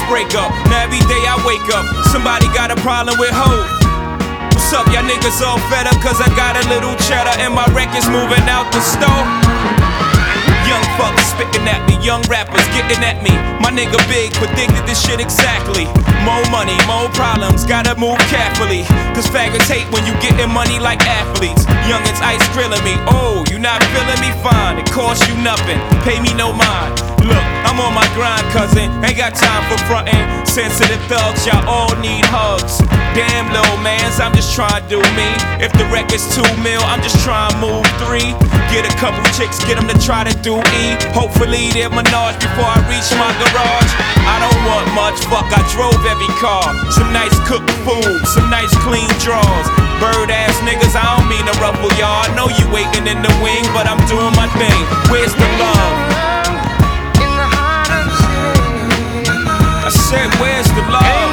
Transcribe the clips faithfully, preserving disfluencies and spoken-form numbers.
break up. Now every day I wake up, somebody got a problem with hope. What's up, y'all niggas all fed up cause I got a little cheddar and my record's moving out the store? Young fuckers spitting at me, young rappers getting at me. My nigga Big predicted this shit exactly. More money, more problems, gotta move carefully. Cause faggots hate when you getting money like athletes. Youngins ice grilling me, oh, you not feeling me? Fine, it costs you nothing, pay me no mind. Look, I'm on my grind, cousin, ain't got time for frontin'. Sensitive thugs, y'all all need hugs. Damn, little mans, I'm just trying to do me. If the record's two mil, I'm just trying to move three. Get a couple chicks, get them to try to do E. Hopefully they're Menage before I reach my garage. I don't want much, fuck, I drove every car. Some nice cooked food, some nice clean drawers. Bird ass niggas, I don't mean to ruffle y'all. I know you waiting in the wing, but I'm doing my thing. Where's the love? I said, where's the love?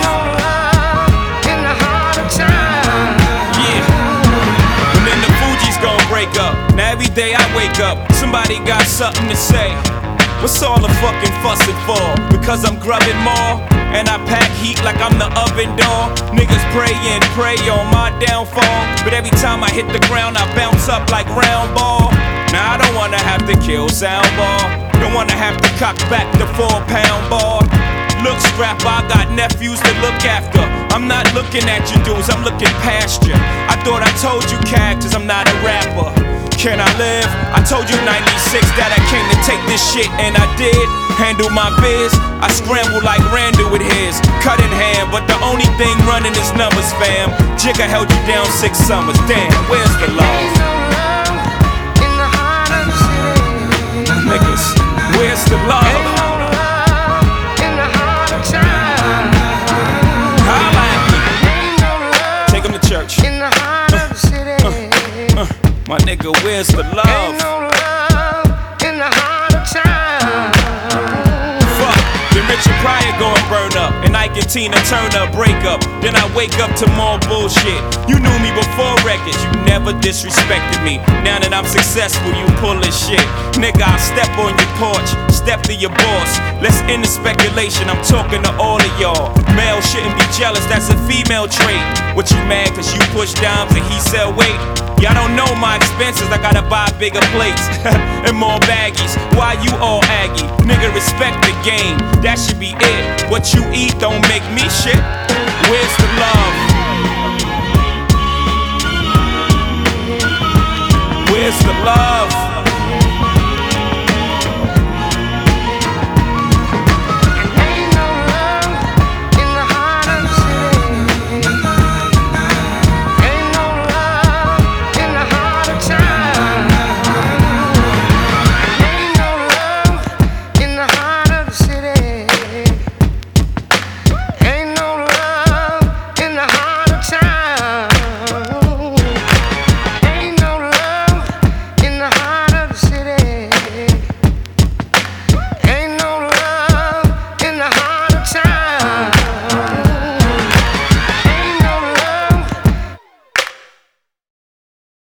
Break up. Now every day I wake up, somebody got something to say. What's all the fucking fussing for? Because I'm grubbing more, and I pack heat like I'm the oven door. Niggas pray and pray on my downfall, but every time I hit the ground I bounce up like round ball. Now I don't wanna have to kill soundball, don't wanna have to cock back the four pound ball. Look, scrapper, I got nephews to look after. I'm not looking at you dudes, I'm looking past you. I thought I told you characters, I'm not a rapper. Can I live? I told you ninety-six that I came to take this shit, and I did. Handle my biz, I scramble like Randall with his. Cut in hand, but the only thing running is numbers, fam. Jigga held you down six summers, damn, where's the love? Niggas, where's the love? Church. In the heart uh, of the city. Uh, uh, my nigga, where's the love? Ain't no love in the heart of town. Fuck, then Richard Pryor gon' burn up, and Ike and Tina Turner break up. Then I wake up to more bullshit. You knew me before records, you never disrespected me. Now that I'm successful, you pull this shit. Nigga, I step on your porch, step to your boss. Let's end the speculation, I'm talking to all of y'all. Male shouldn't be jealous, that's a female trait. What you mad cause you push dimes and he sell weight? Y'all don't know my expenses, I gotta buy bigger plates and more baggies. Why you all aggy? Nigga, respect the game, that should be it. What you eat don't make me shit. Where's the love? Where's the love?